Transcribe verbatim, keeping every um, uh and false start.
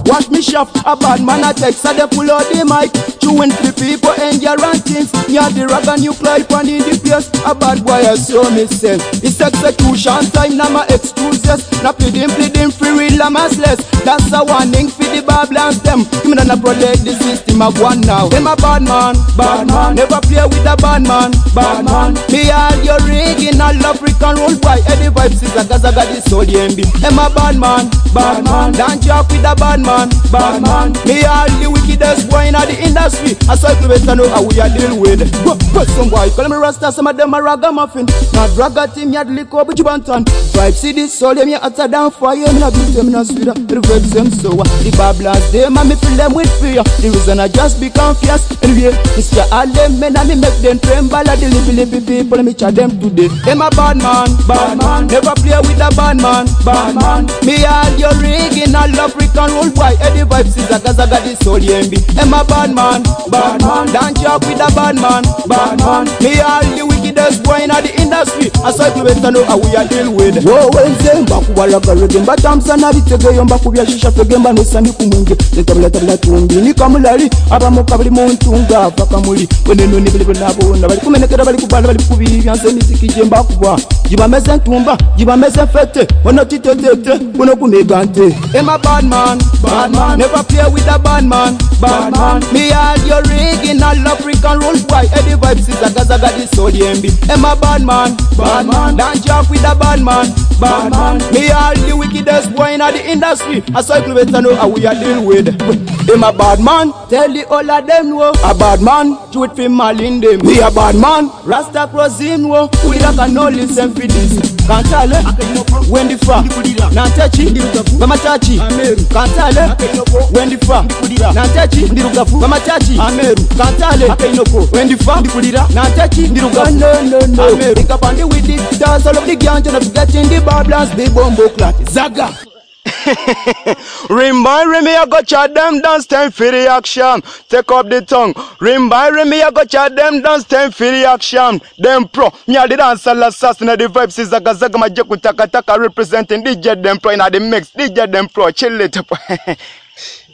Watch me shop, a bad man a text, so they pull out the mic. Chewing the people and your rantings. Me and the rag and you climb on in the place. A bad boy I saw myself. It's execution time, now my excuses. Now pleading, pleading, free real, I'm less. That's a warning for the Babylons them. Give me not protect the system of one now. Them a bad man, bad man. Never play with a bad man, bad man. Me all your rigging, all African roll boy. Eddie vibes is a gaza got the soul M B. Them a bad man, bad man. Don't joke with a bad man, bad man. Me all the wickedest boy in the industry. I saw you better know how we are deal with. But, but some boy call me Rasta, some of them a ragamuffin. Not raga team, you lick up with your bantan. Vibe see this soul, me hotter than fire. Me not beat them, me not sweeter. The vibes them so the Babylons them and me fill them with fear. The reason I just become fierce. Anyway, Mister All them men and me make them tremble. The lippy lippy people, me chat them today. Them a bad man, bad man. Never play with a bad man, bad man. Me all your rigging, all African roll boy. Eddie vibes is a gaza got the soul M B. Them a bad man, bad man. Don't joke with a bad man, bad man. Me all the wickedest boy in the industry. I saw you better know how we are deal with. Whoa, wenze mbaku walaga regemba tamsana bitege yomba kubya shisha fegemba no sani kumwinge. Zetabla tabla tumbi ni kamulari abamo kabali muntunga pakamuli. Wene no ni bili nabo na bali kumenekera bali kubala bali kubi byanse misiki jemba kubwa. Jiba mese ntumba, jiba mese fete. Wono titetete, wono kumegante. Am a bad man, bad man. Never play with a bad man, bad man. Me all your rigging, all African roll boy. Eddie vibes is a gaza got the soul M B. Am a bad man, bad man. Don't joke with a bad man, bad man. Me all the wickedest boy in the industry. I saw you better know how we are deal with. Am a bad man, tell the all of them no. A bad man, do it for Malin them. We a bad man, Rasta cross him no. Who the can no listen for this? Kantale, when the fa, Nantachi, Mamachachi, Kantale, when the fa, Nantachi, Mamachachi, Kantale, when the fa, Nantachi, no, no, no, pick up on the with it, dance all of the ganja of getting the Babylons, the bombo clock, Zaga. Rim by Remy, I got your them dance time for the action. Take up the tongue. Rim by Remy, I got your them dance time for the action. Them pro, me a the dancer assassin. The vibes is a gazaga majeku taka taka representing D J them pro in the mix. D J them pro, chill it up.